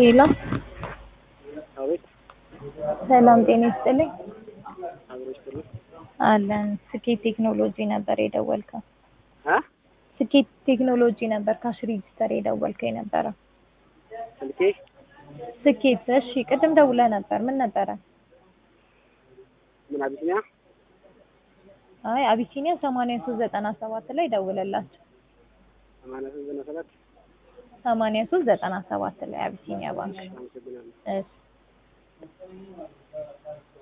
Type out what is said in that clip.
ሄሎ አቤት ሰላም ጤና ይስጥልኝ። አብሮ ይስጥልኝ። አለን ስኬት ቴክኖሎጂ ነበር የደወልከው? አ ስኬት ቴክኖሎጂ ነበር ካሽ ሬጂስተር የደወልከው የነበረው? ስልኬ ስኬት እሺ፣ ቅድም ደውለህ ነበር። ምን ነበረ? ምን አቢሲኒያ? አይ አቢሲኒያ 8397 ላይ ደውለላቸው። 8397 8397 ላይ አቢሲኒያ ባንክ። አመሰግናለሁ። እሺ